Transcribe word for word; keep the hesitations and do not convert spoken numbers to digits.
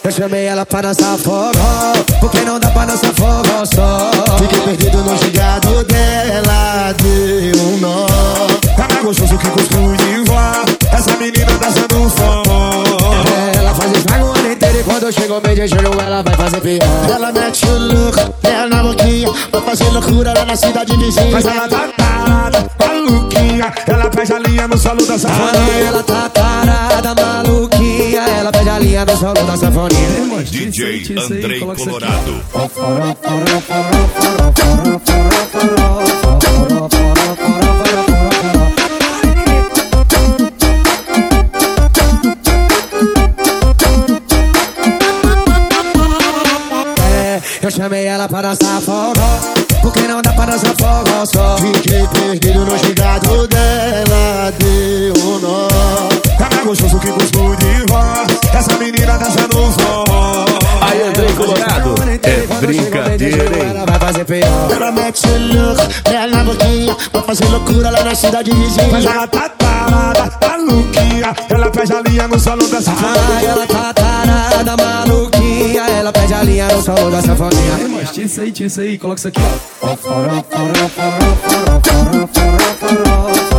Eu chamei ela pra dançar forró, porque não dá pra dançar forró só. Fiquei perdido no gigado dela, deu um nó. Tá mais gostoso que cuscuz de vó, essa menina dançando forró. É, ela faz estrago o ano inteiro e quando chega o mês de julho ela vai fazer pior. Ela mete o louco, ela na boquinha, vai fazer loucura lá na cidade vizinha. Mas ela tá tarada, maluquinha, ela pede a linha no solo da sanfoninha. Ela tá tarada, maluquinha, ela pede a linha no solo da sanfoninha. D J Andrei Colorado. É, eu chamei ela pra dançar forró, porque não dá pra dançar forró só. Fiquei perdido no gigado dela, deu um nó. Tá mais gostoso que cuscuz de vó, essa menina dançando forró. Aí, Andrei Colorado, é brincadeira, hein? Ela vai fazer pior. Ela mete o louco, ela na boquinha, vai fazer loucura lá na cidade vizinha. Mas ela tá tarada, maluquinha, ela pede a linha no solo da sanfoninha. Ai, ela tá tarada, maluquinha, ela pede a linha no solo da sanfoninha. Tira isso aí, tira isso aí, coloca isso aqui, ó.